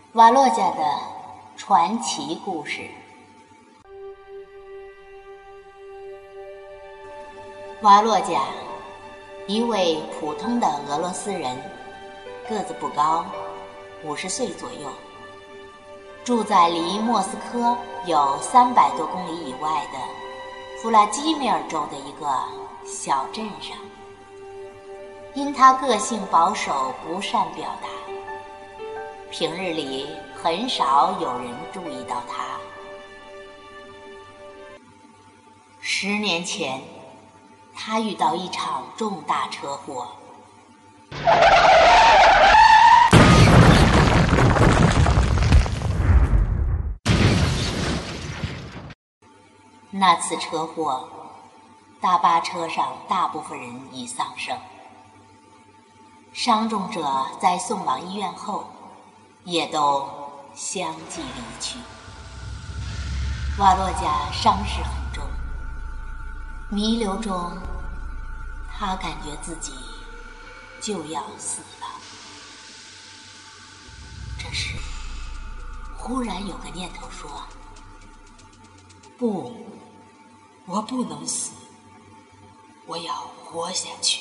瓦洛加的传奇故事。瓦洛加，一位普通的俄罗斯人，个子不高，50岁左右，住在离莫斯科有300多公里以外的弗拉基米尔州的一个小镇上。因他个性保守，不善表达，平日里很少有人注意到他。10年前，他遇到一场重大车祸。那次车祸，大巴车上大部分人已丧生，伤重者在送往医院后也都相继离去。瓦洛加伤势很重，弥留中他感觉自己就要死了。这时忽然有个念头说， 不，我不能死，我要活下去。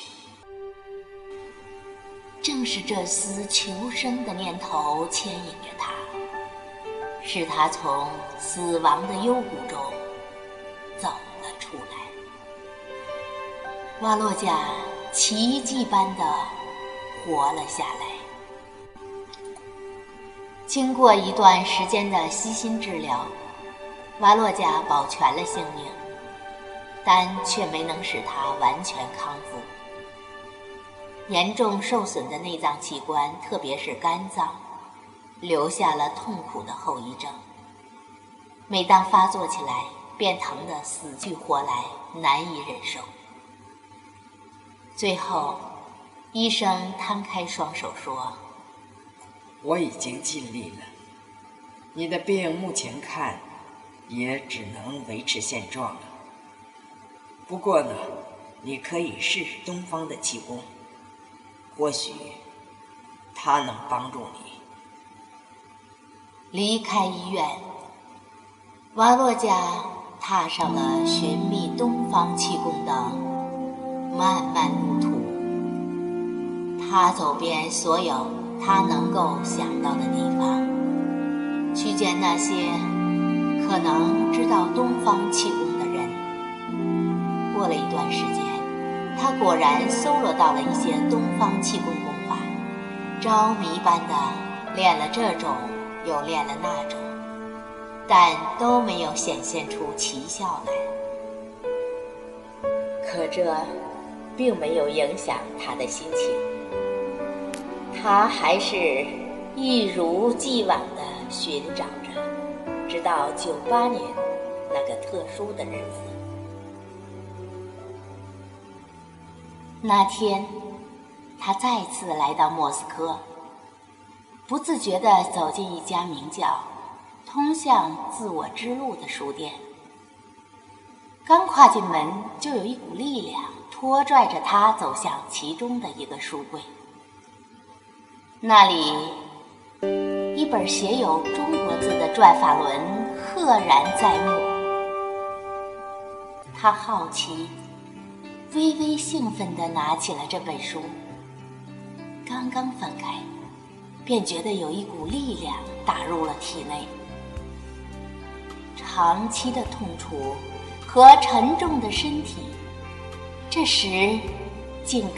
正是这丝求生的念头牵引着他，使他从死亡的幽谷中走了出来。瓦洛加奇迹般地活了下来。经过一段时间的悉心治疗，瓦洛加保全了性命，但却没能使他完全康复。严重受损的内脏器官，特别是肝脏，留下了痛苦的后遗症。每当发作起来，便疼得死去活来，难以忍受。最后，医生摊开双手说， 我已经尽力了，你的病目前看也只能维持现状了。不过呢，你可以试试东方的气功，或许它能帮助你。 离开医院，瓦洛加踏上了寻觅东方气功的漫漫路途。他走遍所有他能够想到的地方，去见那些可能知道东方气功的人。过了一段时间，他果然搜罗到了一些东方气功功法，着迷般的练了这种又练了那种，但都没有显现出奇效来。可这并没有影响他的心情，他还是一如既往地寻找着，直到98年那个特殊的日子。那天，他再次来到莫斯科，不自觉地走进一家名叫“通向自我之路”的书店。刚跨进门，就有一股力量拖拽着他走向其中的一个书柜。那里，一本写有中国字的转法轮赫然在目。他好奇，微微兴奋地拿起了这本书，刚刚翻开，便觉得有一股力量打入了体内。长期的痛楚和沉重的身体，这时竟